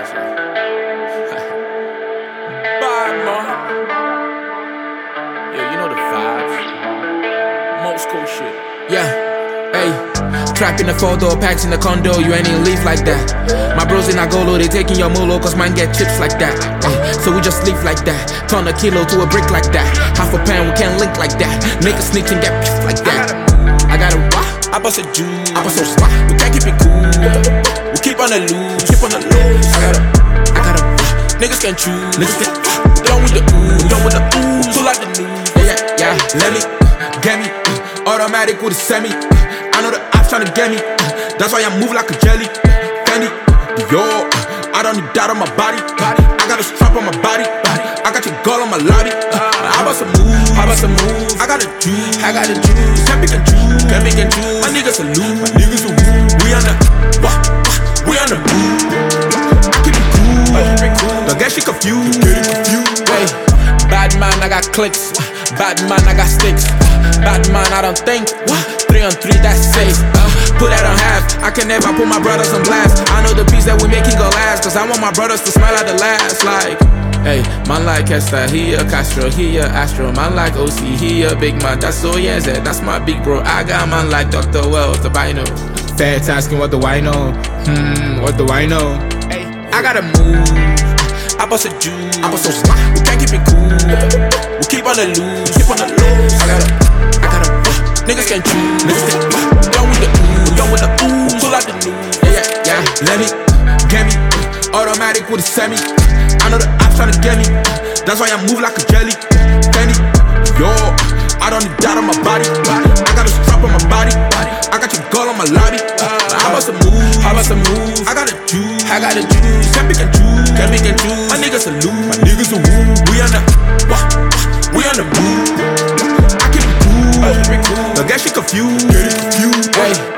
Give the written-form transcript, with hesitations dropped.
Bad man. Yo, you know the vibes. Moscow shit. Yeah, hey. Trap in the 4-door, packs in the condo, you ain't even leave like that. My bros in Agolo, they taking your molo, cause mine get chips like that. Ay, so we just leave like that. Turn a kilo to a brick like that. Half a pound, we can't link like that. Make a snitch and get pissed like that. I got a wah, I bust a juice. I bust so swat. We can't keep it cool. We keep on the loose. Keep on the loose. I got a wah. Niggas can choose. Niggas can Done with the ooze. Done with the ooze. Pull out the news. yeah. Let me, get me, automatic with a semi. I know the ops tryna get me. That's why I move like a jelly. Fendi, yo, I don't need that on my body. I got a strap on my body. I got your girl on my lobby. I bought some moves. I got a juice. Can't pick and choose. My niggas salute. We on the we on the move. I keep it cool. Don't get shit confused. Hey, bad man, I got clicks. Bad man, I got sticks. Bad man, I don't think. 3 on 3, that's 6. Put that on half. I can never put my brothers on blast. I know the beats that we making go last, cause I want my brothers to smile at the last. Like, hey, man like Kesta, he a Castro, he a Astro. Man like OC, he a big man. That's so yeah, that's my big bro. I got man like Dr. Wells, the Bino. Feds asking what do I know? What do I know? Hey, I gotta move. I bust a juice. I bust so smart. We can't keep it cool. We keep on the loose. I got a niggas can choose. Done with the ooze. Pull out the news. Yeah. Let me, get me, automatic with a semi. I know the ops tryna get me. That's why I move like a jelly. Fendi, yo, I don't need that on my body. I got a strap on my body. I got your girl on my lobby. I bought some moves. I got a juice. Can't pick and choose. My niggas salute. We on the move. I keep it cool. Don't get shit confused. Hey.